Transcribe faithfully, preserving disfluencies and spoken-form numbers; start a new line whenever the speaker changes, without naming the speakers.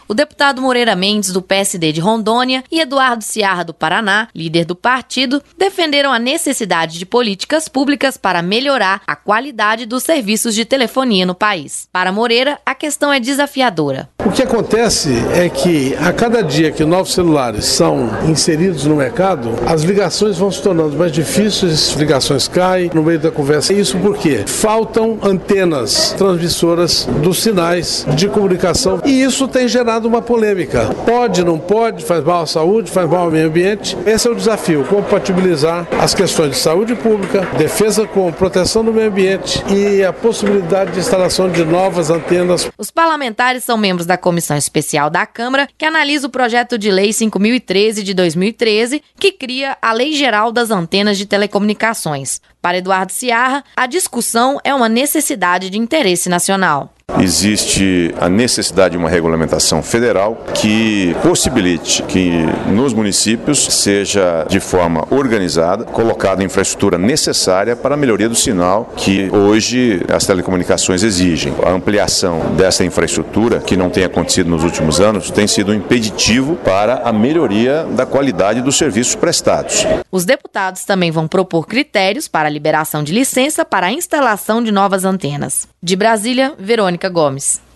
O deputado Moreira Mendes, do P S D de Rondônia, e Eduardo Ciarra, do Paraná, líder do partido, defenderam a necessidade de políticas públicas para melhorar a qualidade dos serviços de telefonia no país. Para Moreira, a questão é desafiadora.
O que acontece é que a cada dia que novos celulares são inseridos no mercado, as ligações vão se tornando mais difíceis, as ligações caem no meio da conversa. Isso porque faltam antenas transmissoras dos sinais de comunicação e isso tem gerado uma polêmica. Pode, não pode, faz mal à saúde, faz mal ao meio ambiente. Esse é o desafio, compatibilizar as questões de saúde pública, defesa com proteção do meio ambiente e a possibilidade de instalação de novas antenas.
Os parlamentares são membros da Comissão Especial da Câmara, que analisa o projeto de lei cinco mil e treze de dois mil e treze, que cria a Lei Geral das Antenas de Telecomunicações. Para Eduardo Ciarra, a discussão é uma necessidade de interesse nacional.
Existe a necessidade de uma regulamentação federal que possibilite que nos municípios seja de forma organizada, colocada a infraestrutura necessária para a melhoria do sinal que hoje as telecomunicações exigem. A ampliação dessa infraestrutura, que não tem acontecido nos últimos anos, tem sido um impeditivo para a melhoria da qualidade dos serviços prestados.
Os deputados também vão propor critérios para a liberação de licença para a instalação de novas antenas. De Brasília, Verônica Gomes.